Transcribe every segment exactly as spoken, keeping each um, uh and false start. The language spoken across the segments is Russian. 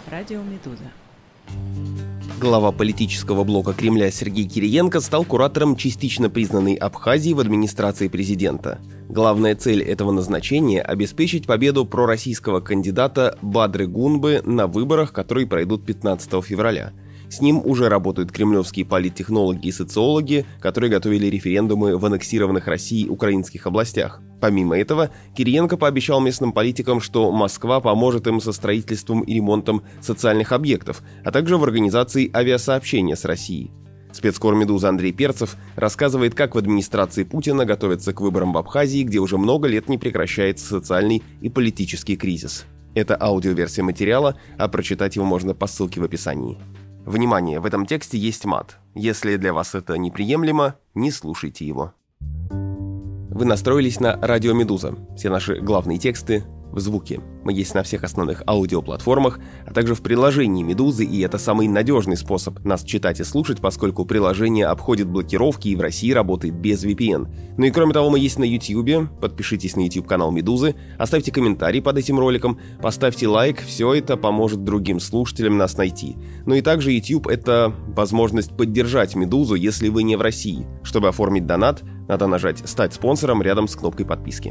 Радио Медуза. Глава политического блока Кремля Сергей Кириенко стал куратором частично признанной Абхазии в администрации президента. Главная цель этого назначения – обеспечить победу пророссийского кандидата Бадры Гунбы на выборах, которые пройдут пятнадцатого февраля. С ним уже работают кремлевские политтехнологи и социологи, которые готовили референдумы в аннексированных Россией украинских областях. Помимо этого, Кириенко пообещал местным политикам, что Москва поможет им со строительством и ремонтом социальных объектов, а также в организации авиасообщения с Россией. Спецкор «Медузы» Андрей Перцев рассказывает, как в администрации Путина готовятся к выборам в Абхазии, где уже много лет не прекращается социальный и политический кризис. Это аудиоверсия материала, а прочитать его можно по ссылке в описании. Внимание, в этом тексте есть мат. Если для вас это неприемлемо, не слушайте его. Вы настроились на радио «Медуза». Все наши главные тексты в звуке. Мы есть на всех основных аудиоплатформах, а также в приложении «Медузы», и это самый надежный способ нас читать и слушать, поскольку приложение обходит блокировки и в России работает без ви пи эн. Ну и кроме того, мы есть на YouTube. Подпишитесь на YouTube-канал «Медузы», оставьте комментарий под этим роликом, поставьте лайк, все это поможет другим слушателям нас найти. Ну и также YouTube — это возможность поддержать «Медузу», если вы не в России. Чтобы оформить донат, надо нажать «Стать спонсором» рядом с кнопкой подписки.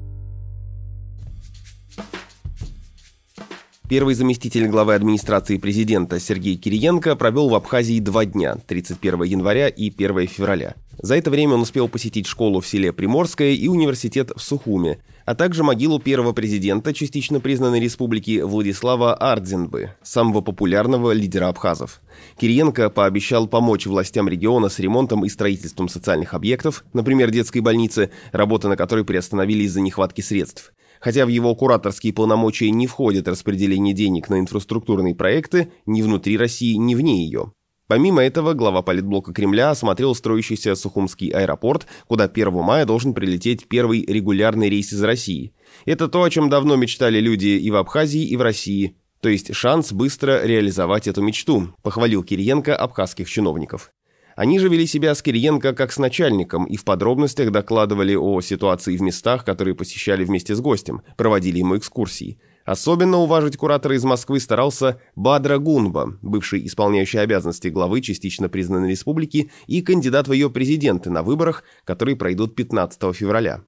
Первый заместитель главы администрации президента Сергей Кириенко провел в Абхазии два дня – тридцать первого января и первого февраля. За это время он успел посетить школу в селе Приморское и университет в Сухуме, а также могилу первого президента частично признанной республики Владислава Ардзинбы, самого популярного лидера абхазов. Кириенко пообещал помочь властям региона с ремонтом и строительством социальных объектов, например, детской больницы, работа на которой приостановили из-за нехватки средств. Хотя в его кураторские полномочия не входит распределение денег на инфраструктурные проекты ни внутри России, ни вне ее. Помимо этого, глава политблока Кремля осмотрел строящийся Сухумский аэропорт, куда первого мая должен прилететь первый регулярный рейс из России. Это то, о чем давно мечтали люди и в Абхазии, и в России. То есть шанс быстро реализовать эту мечту, похвалил Кириенко абхазских чиновников. Они же вели себя с Кириенко как с начальником и в подробностях докладывали о ситуации в местах, которые посещали вместе с гостем, проводили ему экскурсии. Особенно уважить куратора из Москвы старался Бадра Гунба, бывший исполняющий обязанности главы частично признанной республики и кандидат в ее президенты на выборах, которые пройдут пятнадцатого февраля.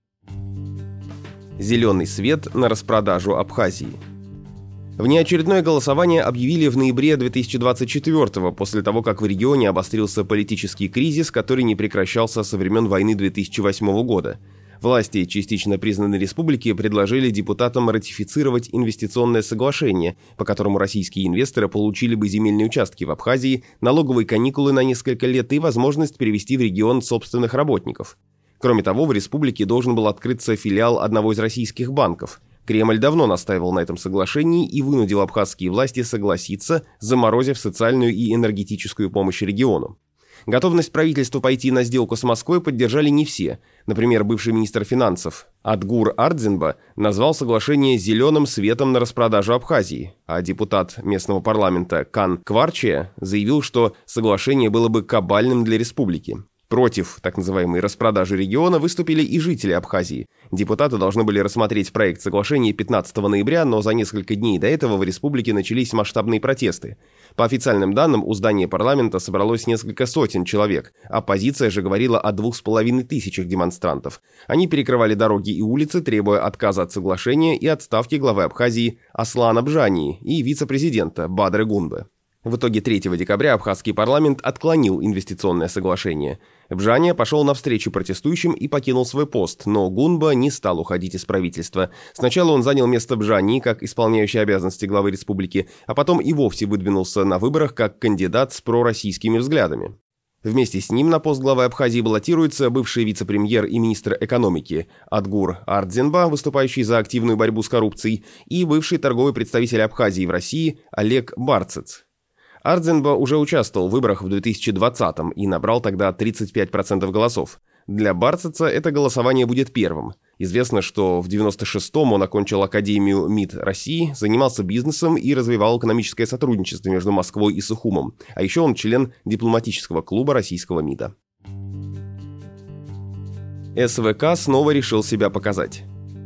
Зеленый свет на распродажу Абхазии. Внеочередное голосование объявили в ноябре две тысячи двадцать четвёртого, после того, как в регионе обострился политический кризис, который не прекращался со времен войны две тысячи восьмого года. Власти частично признанной республики предложили депутатам ратифицировать инвестиционное соглашение, по которому российские инвесторы получили бы земельные участки в Абхазии, налоговые каникулы на несколько лет и возможность перевести в регион собственных работников. Кроме того, в республике должен был открыться филиал одного из российских банков. Кремль давно настаивал на этом соглашении и вынудил абхазские власти согласиться, заморозив социальную и энергетическую помощь региону. Готовность правительства пойти на сделку с Москвой поддержали не все. Например, бывший министр финансов Адгур Ардзинба назвал соглашение «зеленым светом на распродажу Абхазии», а депутат местного парламента Кан Кварчия заявил, что соглашение было бы кабальным для республики. Против так называемой распродажи региона выступили и жители Абхазии. Депутаты должны были рассмотреть проект соглашения пятнадцатого ноября, но за несколько дней до этого в республике начались масштабные протесты. По официальным данным, у здания парламента собралось несколько сотен человек. Оппозиция же говорила о двух с половиной тысячах демонстрантов. Они перекрывали дороги и улицы, требуя отказа от соглашения и отставки главы Абхазии Аслана Бжании и вице-президента Бадры Гунбы. В итоге третьего декабря абхазский парламент отклонил инвестиционное соглашение. Бжания пошел навстречу протестующим и покинул свой пост, но Гунба не стал уходить из правительства. Сначала он занял место Бжании как исполняющий обязанности главы республики, а потом и вовсе выдвинулся на выборах как кандидат с пророссийскими взглядами. Вместе с ним на пост главы Абхазии баллотируется бывший вице-премьер и министр экономики Адгур Ардзинба, выступающий за активную борьбу с коррупцией, и бывший торговый представитель Абхазии в России Олег Барцец. Ардзинба уже участвовал в выборах в две тысячи двадцатом и набрал тогда тридцать пять процентов голосов. Для Барцеца это голосование будет первым. Известно, что в девяносто шестом он окончил Академию МИД России, занимался бизнесом и развивал экономическое сотрудничество между Москвой и Сухумом. А еще он член дипломатического клуба российского МИДа. эс вэ ка снова решил себя показать.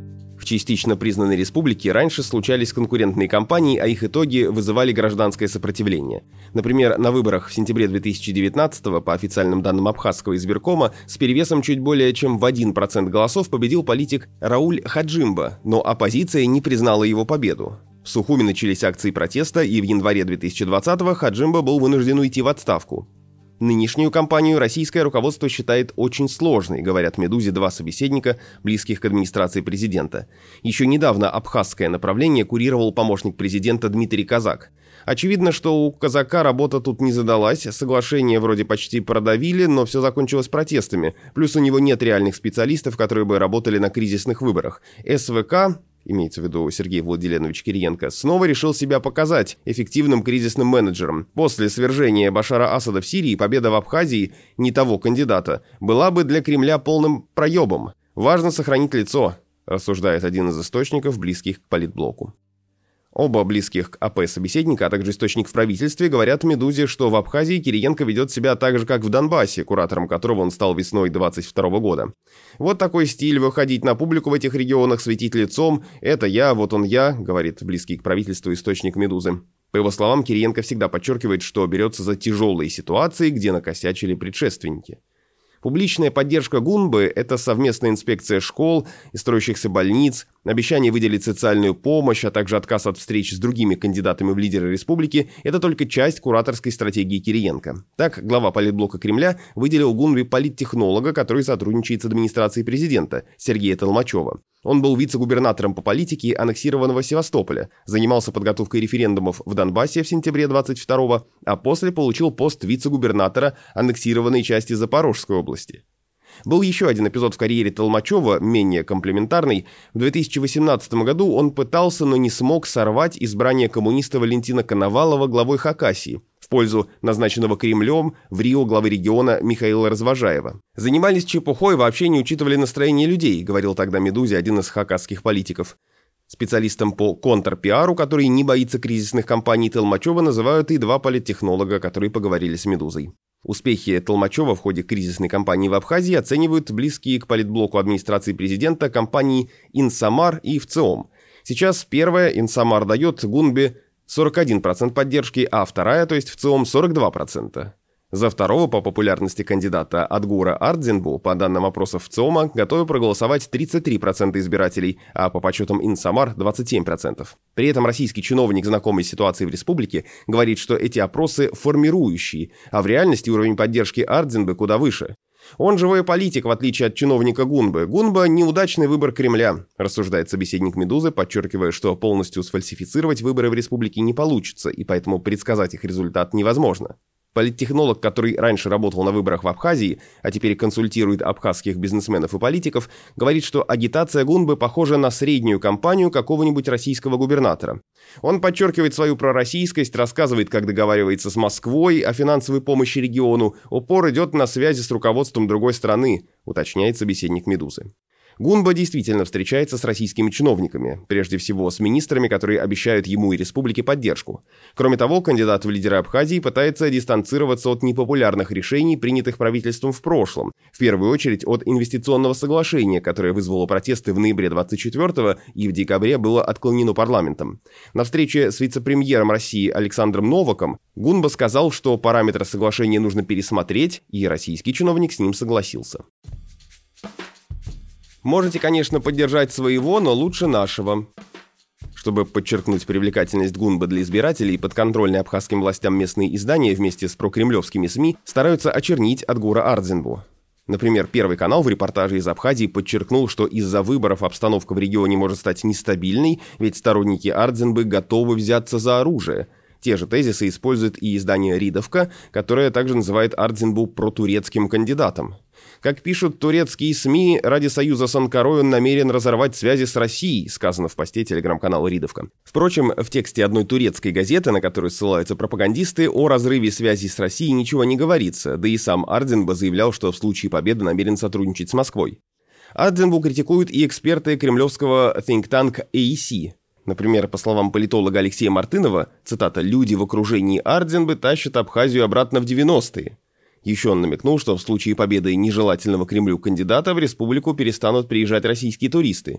В частично признанной республике раньше случались конкурентные кампании, а их итоги вызывали гражданское сопротивление. Например, на выборах в сентябре две тысячи девятнадцатого, по официальным данным Абхазского избиркома, с перевесом чуть более чем в один процент голосов победил политик Рауль Хаджимба, но оппозиция не признала его победу. В Сухуми начались акции протеста, и в январе две тысячи двадцатого Хаджимба был вынужден уйти в отставку. Нынешнюю кампанию российское руководство считает очень сложной, говорят «Медузе» два собеседника, близких к администрации президента. Еще недавно абхазское направление курировал помощник президента Дмитрий Казак. Очевидно, что у Казака работа тут не задалась, соглашение вроде почти продавили, но все закончилось протестами. Плюс у него нет реальных специалистов, которые бы работали на кризисных выборах. СВК... имеется в виду Сергей Владиленович Кириенко, снова решил себя показать эффективным кризисным менеджером. После свержения Башара Асада в Сирии победа в Абхазии не того кандидата была бы для Кремля полным проебом. Важно сохранить лицо, рассуждает один из источников, близких к политблоку. Оба близких к АП собеседника, а также источник в правительстве, говорят «Медузе», что в Абхазии Кириенко ведет себя так же, как в Донбассе, куратором которого он стал весной двадцать второго года. Вот такой стиль: выходить на публику в этих регионах, светить лицом. «Это я, вот он я», говорит близкий к правительству источник «Медузы». По его словам, Кириенко всегда подчеркивает, что берется за тяжелые ситуации, где накосячили предшественники. Публичная поддержка Гунбы – это совместная инспекция школ и строящихся больниц, обещание выделить социальную помощь, а также отказ от встреч с другими кандидатами в лидеры республики – это только часть кураторской стратегии Кириенко. Так, глава политблока Кремля выделил Гунбе политтехнолога, который сотрудничает с администрацией президента, Сергея Толмачева. Он был вице-губернатором по политике аннексированного Севастополя, занимался подготовкой референдумов в Донбассе в сентябре двадцать второго, а после получил пост вице-губернатора аннексированной части Запорожской области. Был еще один эпизод в карьере Толмачева, менее комплиментарный. В две тысячи восемнадцатом году он пытался, но не смог сорвать избрание коммуниста Валентина Коновалова главой Хакасии в пользу назначенного Кремлем в Рио главы региона Михаила Развожаева. «Занимались чепухой, вообще не учитывали настроение людей», говорил тогда «Медузе» один из хакасских политиков. Специалистом по контрпиару, который не боится кризисных кампаний, Толмачева называют и два политтехнолога, которые поговорили с «Медузой». Успехи Толмачева в ходе кризисной кампании в Абхазии оценивают близкие к политблоку администрации президента компании «Инсамар» и ВЦИОМ. Сейчас первая, «Инсамар», дает Гунбе сорок один процент поддержки, а вторая, то есть ВЦИОМ, сорок два процента. За второго по популярности кандидата Адгура Ардзинбу, по данным опросов ВЦИОМа, готовы проголосовать тридцать три процента избирателей, а по подсчетам Инсамар – двадцать семь процентов. При этом российский чиновник, знакомый с ситуацией в республике, говорит, что эти опросы формирующие, а в реальности уровень поддержки Ардзинбы куда выше. Он живой политик, в отличие от чиновника Гунбы. Гунба – неудачный выбор Кремля, рассуждает собеседник «Медузы», подчеркивая, что полностью сфальсифицировать выборы в республике не получится, и поэтому предсказать их результат невозможно. Политтехнолог, который раньше работал на выборах в Абхазии, а теперь консультирует абхазских бизнесменов и политиков, говорит, что агитация Гунбы похожа на среднюю кампанию какого-нибудь российского губернатора. Он подчеркивает свою пророссийскость, рассказывает, как договаривается с Москвой о финансовой помощи региону, упор идет на связи с руководством другой страны, уточняет собеседник «Медузы». Гунба действительно встречается с российскими чиновниками, прежде всего с министрами, которые обещают ему и республике поддержку. Кроме того, кандидат в лидеры Абхазии пытается дистанцироваться от непопулярных решений, принятых правительством в прошлом, в первую очередь от инвестиционного соглашения, которое вызвало протесты в ноябре двадцать четвёртого и в декабре было отклонено парламентом. На встрече с вице-премьером России Александром Новаком Гунба сказал, что параметры соглашения нужно пересмотреть, и российский чиновник с ним согласился. Можете, конечно, поддержать своего, но лучше нашего. Чтобы подчеркнуть привлекательность Гунбы для избирателей, подконтрольные абхазским властям местные издания вместе с прокремлевскими СМИ стараются очернить Адгура Ардзинбу. Например, Первый канал в репортаже из Абхазии подчеркнул, что из-за выборов обстановка в регионе может стать нестабильной, ведь сторонники Ардзинбы готовы взяться за оружие. Те же тезисы использует и издание «Ридовка», которое также называет Ардзинбу протурецким кандидатом. Как пишут турецкие СМИ, ради союза с Анкарой он намерен разорвать связи с Россией, сказано в посте телеграм-канала «Ридовка». Впрочем, в тексте одной турецкой газеты, на которую ссылаются пропагандисты, о разрыве связей с Россией ничего не говорится, да и сам Ардзинбу заявлял, что в случае победы намерен сотрудничать с Москвой. Ардзинбу критикуют и эксперты кремлевского think tank эй и си. Например, по словам политолога Алексея Мартынова, цитата, «люди в окружении Ардзинбы тащат Абхазию обратно в девяностые». Еще он намекнул, что в случае победы нежелательного Кремлю кандидата в республику перестанут приезжать российские туристы.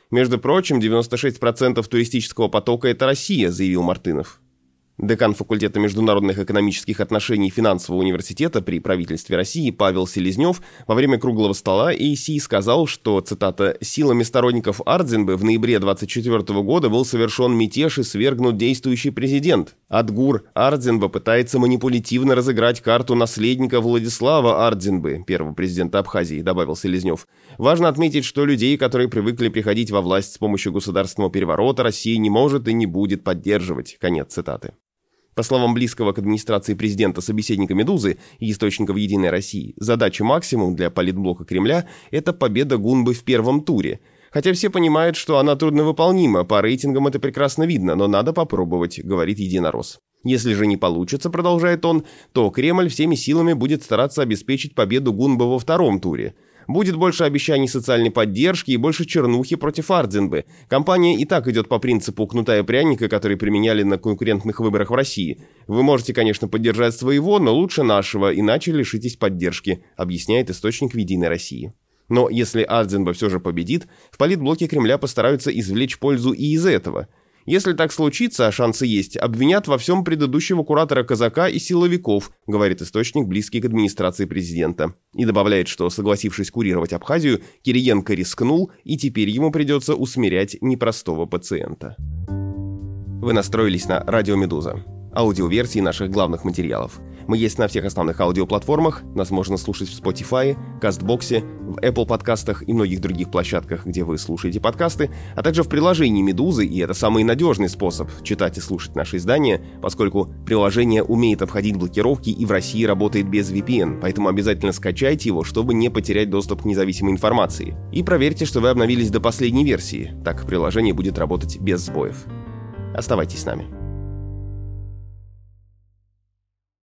Между прочим, девяносто шесть процентов туристического потока – это Россия, заявил Мартынов. Декан факультета международных экономических отношений финансового университета при правительстве России Павел Селезнев во время круглого стола эй си сказал, что, цитата, «силами сторонников Ардзинбе в ноябре двадцать четвёртого года был совершен мятеж и свергнут действующий президент. Адгур Ардзинбе пытается манипулятивно разыграть карту наследника Владислава Ардзинбе, первого президента Абхазии», добавил Селезнев. «Важно отметить, что людей, которые привыкли приходить во власть с помощью государственного переворота, Россия не может и не будет поддерживать». Конец цитаты. По словам близкого к администрации президента собеседника «Медузы» и источников «Единой России», задача максимум для политблока Кремля – это победа Гунбы в первом туре. Хотя все понимают, что она трудновыполнима, по рейтингам это прекрасно видно, но надо попробовать, говорит Единорос. Если же не получится, продолжает он, то Кремль всеми силами будет стараться обеспечить победу Гунбы во втором туре. Будет больше обещаний социальной поддержки и больше чернухи против Ардзинбе. Компания и так идет по принципу кнута и пряника, который применяли на конкурентных выборах в России. Вы можете, конечно, поддержать своего, но лучше нашего, иначе лишитесь поддержки, объясняет источник в «Единой России». Но если Ардзинбе все же победит, в политблоке Кремля постараются извлечь пользу и из этого. Если так случится, а шансы есть, обвинят во всем предыдущего куратора Казака и силовиков, говорит источник, близкий к администрации президента. И добавляет, что, согласившись курировать Абхазию, Кириенко рискнул, и теперь ему придется усмирять непростого пациента. Вы настроились на «Радио Медуза», аудиоверсии наших главных материалов. Мы есть на всех основных аудиоплатформах, нас можно слушать в Spotify, Кастбоксе, в Apple подкастах и многих других площадках, где вы слушаете подкасты, а также в приложении «Медузы», и это самый надежный способ читать и слушать наши издания, поскольку приложение умеет обходить блокировки и в России работает без ви пи эн, поэтому обязательно скачайте его, чтобы не потерять доступ к независимой информации. И проверьте, что вы обновились до последней версии, так приложение будет работать без сбоев. Оставайтесь с нами.